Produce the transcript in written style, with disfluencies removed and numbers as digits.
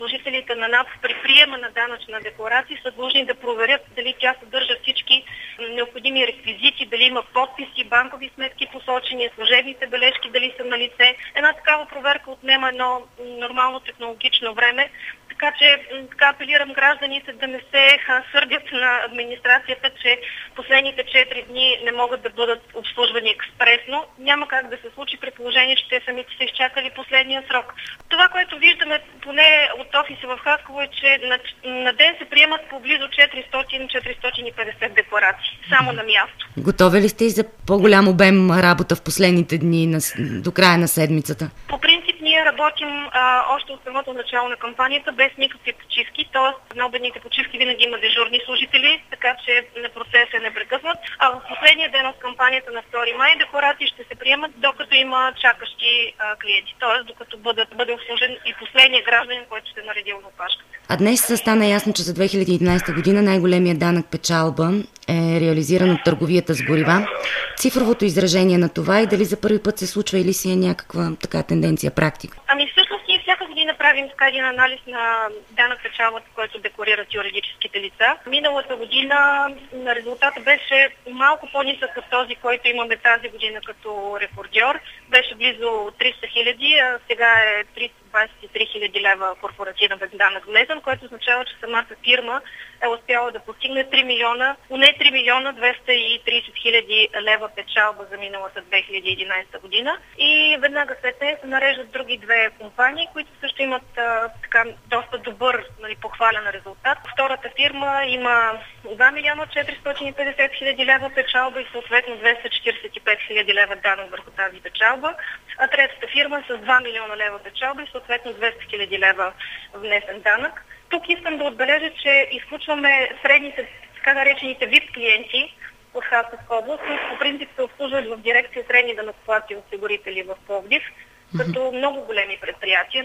Служителите на НАП при приема на данъчна декларация са длъжни да проверят дали тя съдържа всички необходими реквизити, дали има подписи, банкови сметки посочени, служебните бележки дали са на лице. Една такава проверка отнема едно нормално технологично време. Така че апелирам гражданите да не се сърдят на администрацията, че последните 4 дни не могат да бъдат обслужвани експресно. Няма как да се случи при положение, че те самите са изчакали последния срок. Това, което виждаме поне от офиса в Хасково е, че на ден се приемат поблизо 400-450 декларации, само на място. Готови ли сте и за по-голям обем работа в последните дни до края на седмицата? По принцип ние работим още от самото начало на кампанията без никакви почивки, т.е. на обедните почивки винаги има дежурни служители, така че процесът е непрекъснат. А в последния ден от кампанията на 2 май декларации ще се приемат, докато има чакащи клиенти, т.е. докато бъде обслужен и последния гражданин, който ще нареди опашката. А днес стана ясно, че за 2011 година най-големият данък печалба е реализиран от търговията с горива. Цифровото изражение на това и дали за първи път се случва или си е някаква така тенденция, практика? Всъщност ние всяка година правим така един анализ на данък печалбата, който декларират юридическите лица. Миналата година резултата беше малко по-нисък от този, който имаме тази година като рекордьор. Беше близо 300 хиляди, а сега е 323 хиляди лева корпоративен данък внесен, което означава, че самата фирма е успяла да постигне 3 милиона 230 хиляди лева печалба за миналата 2011 година. И веднага след нея се нареждат други две компании, които също имат доста добър, похвален резултат. Втората фирма има 2 милиона 450 хиляди лева печалба и съответно 245 хиляди лева данък върху тази печалба. А третата фирма е с 2 милиона лева печалба и съответно 200 хиляди лева внесен данък. Тук искам да отбележа, че изключваме средните, така наречените VIP клиенти от Хасковска област, които по принцип се обслужват в дирекция средни данъкоплатци и осигурители в Пловдив, като много големи предприятия.